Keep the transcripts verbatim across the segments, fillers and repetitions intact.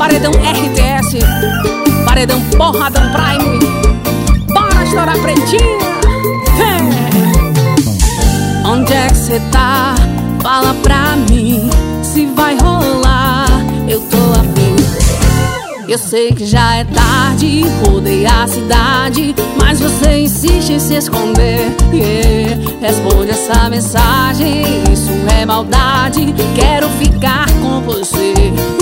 Paredão R T S, paredão porradão Prime. Bora estourar, pretinha. É. Onde é que cê tá? Fala pra mim se vai rolar. Eu tô afim. Eu sei que já é tarde, rodei a cidade, mas você insiste em se esconder. Yeah. Responde essa mensagem, isso é maldade. Quero ficar com você.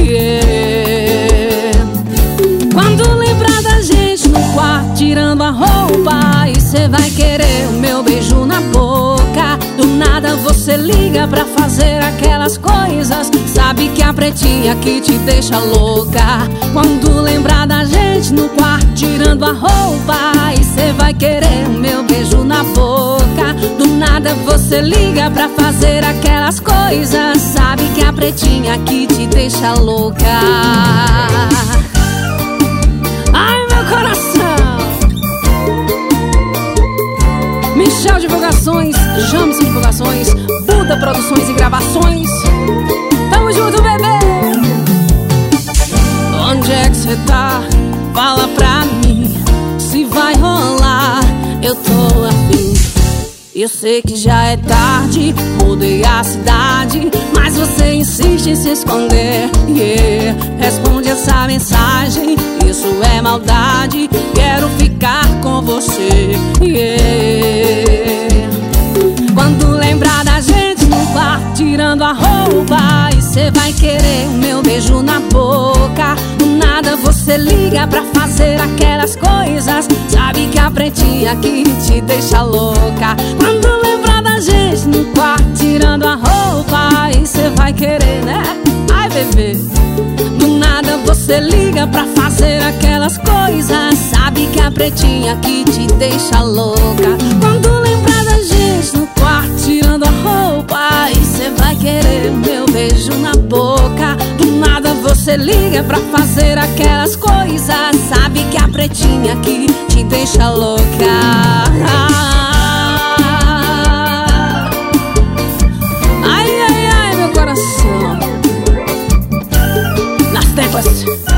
Yeah. Quando lembrar da gente no quarto tirando a roupa, e cê vai querer o meu beijo na boca. Do nada você liga pra fazer aquelas coisas. Sabe que a pretinha que te deixa louca. Quando lembrar da gente no quarto tirando a roupa, e cê vai querer o meu beijo na boca. Do nada você liga pra fazer aquelas coisas. Sabe que a pretinha que te deixa louca. Ai, meu coração. Michel Divulgações, James Divulgações, Buda Produções e Gravações. Tamo junto, bebê. Onde é que cê tá? Fala pra mim se vai rolar. Eu tô afim. Eu sei que já é tarde, rodei a cidade, mas você insiste em se esconder. Yeah. Responde essa mensagem, isso é maldade. Quero ficar com você. Yeah. Quando lembrar da gente no quarto tirando a roupa, e cê vai querer o meu beijo na boca. Do nada você liga pra fazer aquelas coisas. Sabe que a pretinha que te deixa louca. Quando lembrar da gente no quarto tirando a roupa, e cê vai querer, né? Ai, bebê. Do nada você liga pra fazer aquelas coisas. Sabe que a pretinha que te deixa louca. Quando lembrar da gente no quarto tirando a roupa, e cê vai querer meu beijo na boca. Do nada você liga pra fazer aquelas coisas. Sabe que a pretinha que te deixa louca. Ai, ai, ai, meu coração. Nas teclas.